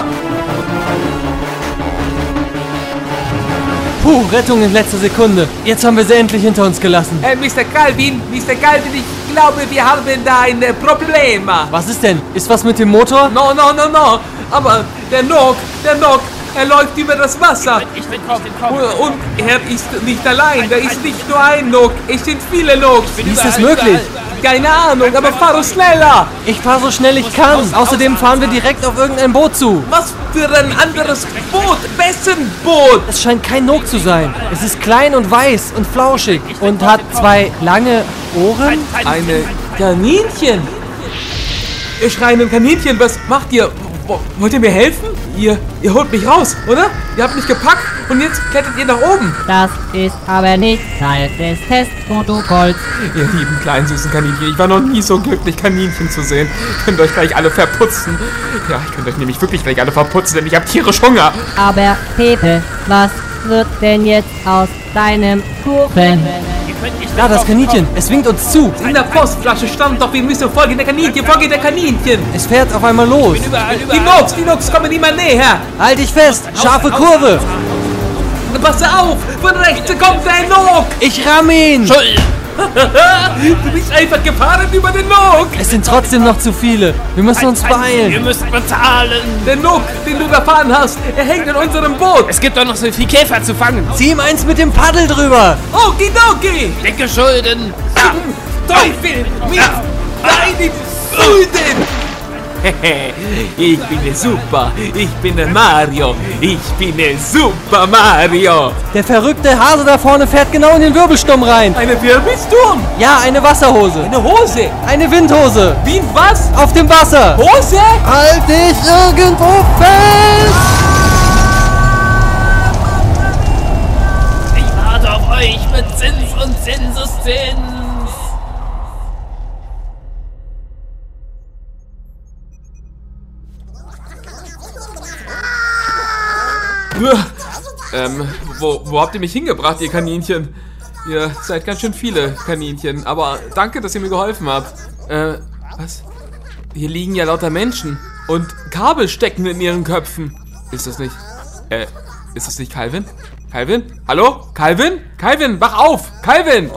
Puh, Rettung in letzter Sekunde. Jetzt haben wir sie endlich hinter uns gelassen. Mr. Galvin, ich glaube, wir haben da ein Problem. Was ist denn? Ist was mit dem Motor? No. Aber der Nook, er läuft über das Wasser. Ich bin kommen. Und er ist nicht allein. Da ist nicht nur ein Nook, es sind viele Nooks. Wie ist das möglich? Keine Ahnung, aber fahr schneller. Ich fahre so schnell ich kann. Außerdem fahren wir direkt auf irgendein Boot zu. Was für ein anderes Boot? Wessen Boot? Es scheint kein Nook zu sein. Es ist klein und weiß und flauschig und hat zwei lange Ohren. Eine Kaninchen. Ihr schreienden Kaninchen, was macht ihr? Wollt ihr mir helfen? Ihr holt mich raus, oder? Ihr habt mich gepackt und jetzt klettert ihr nach oben. Das ist aber nicht Teil des Testprotokolls. Ihr lieben kleinen süßen Kaninchen, ich war noch nie so glücklich, Kaninchen zu sehen. Ihr könnt euch gleich alle verputzen. Ja, ich könnte euch nämlich wirklich gleich alle verputzen, denn ich habe tierisch Hunger. Aber Pepe, was wird denn jetzt aus deinem Kuchen? Da, das Kaninchen. Es winkt uns zu. In der Postflasche stand doch, wir müssen folgen der Kaninchen. Es fährt auf einmal los. Die Nooks kommen immer näher. Halt dich fest. Scharfe Kurve. Pass auf, von rechts kommt ein Nook. Ich ramm ihn. Du bist einfach gefahren über den Nook. Es sind trotzdem noch zu viele. Wir müssen uns beeilen. Wir müssen bezahlen. Der Nook, den du überfahren hast, er hängt in unserem Boot. Es gibt doch noch so viel Käfer zu fangen. Zieh ihm eins mit dem Paddel drüber. Okidoki. Dicke Schulden. Teufel mit deinen Schulden. Ich bin super. Ich bin Mario. Ich bin Super Mario. Der verrückte Hase da vorne fährt genau in den Wirbelsturm rein. Eine Wirbelsturm? Ja, eine Wasserhose. Eine Hose? Eine Windhose. Wie was? Auf dem Wasser. Hose? Halt dich irgendwo fest. Ich warte auf euch mit Zins und Zinseszins. Wo habt ihr mich hingebracht, ihr Kaninchen? Ihr seid ganz schön viele Kaninchen, aber danke, dass ihr mir geholfen habt. Was? Hier liegen ja lauter Menschen und Kabel stecken in ihren Köpfen. Ist das nicht Calvin? Calvin? Hallo? Calvin? Calvin, wach auf! Calvin!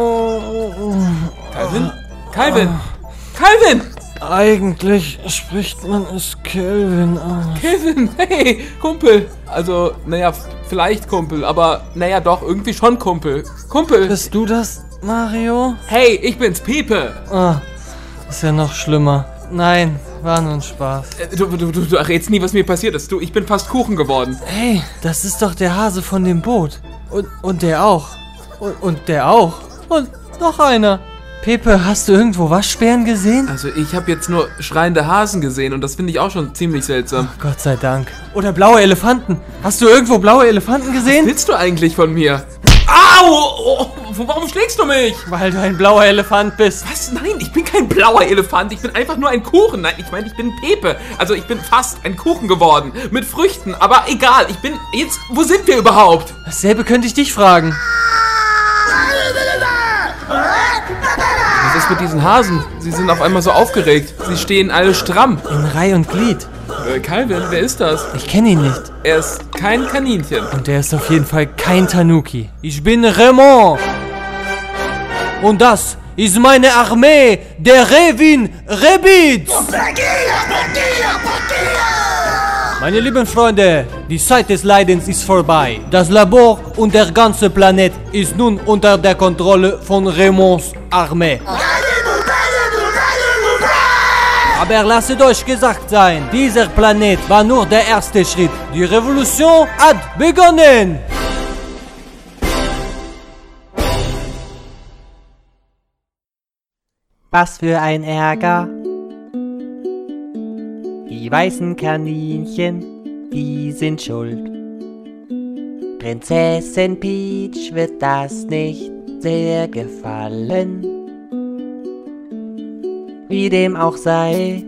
Calvin? Calvin! Calvin! Eigentlich spricht man es Kelvin aus. Kelvin, hey, Kumpel. Also, naja, vielleicht Kumpel, aber naja, doch, irgendwie schon Kumpel. Kumpel. Bist du das, Mario? Hey, ich bin's, Pepe. Ah, ist ja noch schlimmer. Nein, war nur ein Spaß. Du errätst nie, was mir passiert ist. Ich bin fast Kuchen geworden. Hey, das ist doch der Hase von dem Boot. Und der auch. Und der auch. Und noch einer. Pepe, hast du irgendwo Waschbären gesehen? Also ich habe jetzt nur schreiende Hasen gesehen und das finde ich auch schon ziemlich seltsam. Ach, Gott sei Dank. Oder blaue Elefanten. Hast du irgendwo blaue Elefanten gesehen? Was willst du eigentlich von mir? Au! Warum schlägst du mich? Weil du ein blauer Elefant bist. Was? Nein, ich bin kein blauer Elefant. Ich bin einfach nur ein Kuchen. Nein, ich meine, ich bin Pepe. Also ich bin fast ein Kuchen geworden. Mit Früchten. Aber egal, ich bin jetzt... Wo sind wir überhaupt? Dasselbe könnte ich dich fragen. Was ist mit diesen Hasen? Sie sind auf einmal so aufgeregt. Sie stehen alle stramm. In Reih und Glied. Calvin, wer ist das? Ich kenne ihn nicht. Er ist kein Kaninchen. Und er ist auf jeden Fall kein Tanuki. Ich bin Raymond. Und das ist meine Armee der Revin Rabbits. Meine lieben Freunde, die Zeit des Leidens ist vorbei. Das Labor und der ganze Planet ist nun unter der Kontrolle von Raymonds Armee. Aber lasst euch gesagt sein, dieser Planet war nur der erste Schritt. Die Revolution hat begonnen. Was für ein Ärger. Die weißen Kaninchen, die sind schuld. Prinzessin Peach wird das nicht sehr gefallen. Wie dem auch sei,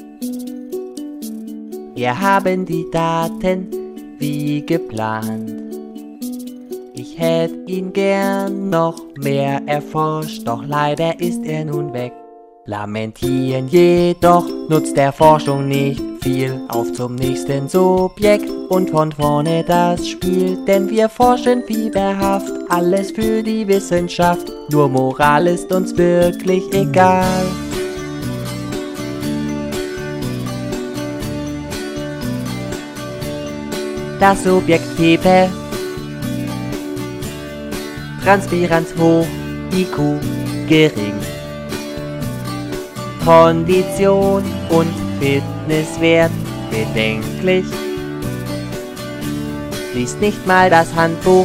wir haben die Daten wie geplant. Ich hätte ihn gern noch mehr erforscht, doch leider ist er nun weg. Lamentieren jedoch nutzt der Forschung nicht viel. Auf zum nächsten Subjekt und von vorne das Spiel. Denn wir forschen fieberhaft, alles für die Wissenschaft. Nur Moral ist uns wirklich egal. Das Subjekt Pepe, Transpiranz hoch, IQ gering. Kondition und Fitnesswert bedenklich. Liest nicht mal das Handbuch.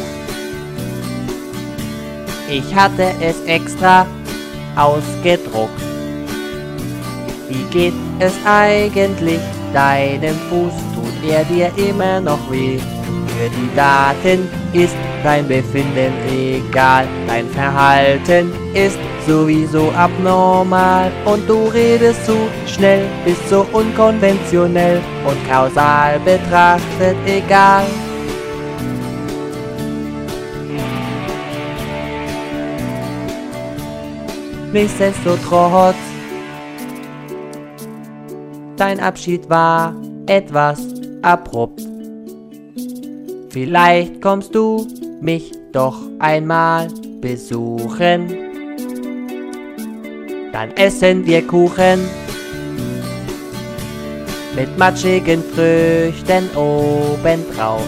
Ich hatte es extra ausgedruckt. Wie geht es eigentlich deinem Fuß? Tut er dir immer noch weh? Für die Daten ist dein Befinden egal. Dein Verhalten ist sowieso abnormal. Und du redest zu schnell, bist so unkonventionell und kausal betrachtet egal. Nichtsdestotrotz, dein Abschied war etwas abrupt. Vielleicht kommst du mich doch einmal besuchen. Dann essen wir Kuchen mit matschigen Früchten obendrauf.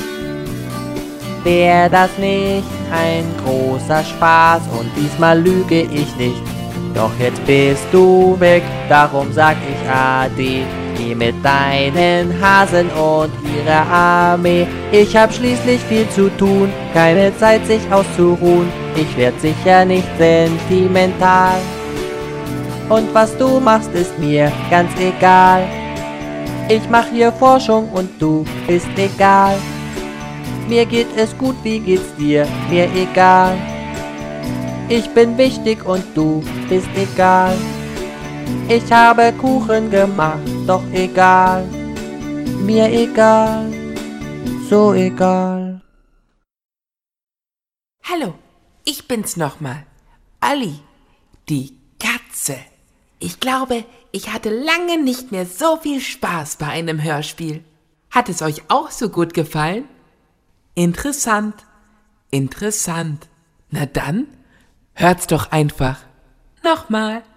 Wär das nicht ein großer Spaß und diesmal lüge ich nicht. Doch jetzt bist du weg, darum sag ich Ade. Geh mit deinen Hasen und ihrer Armee. Ich hab schließlich viel zu tun, keine Zeit sich auszuruhen. Ich werd sicher nicht sentimental. Und was du machst ist mir ganz egal. Ich mach hier Forschung und du bist egal. Mir geht es gut, wie geht's dir? Mir egal. Ich bin wichtig und du bist egal. Ich habe Kuchen gemacht, doch egal. Mir egal. so egal. Hallo, ich bin's nochmal. Olli, die Katze. Ich glaube, ich hatte lange nicht mehr so viel Spaß bei einem Hörspiel. Hat es euch auch so gut gefallen? Interessant, interessant. Na dann, hört's doch einfach nochmal.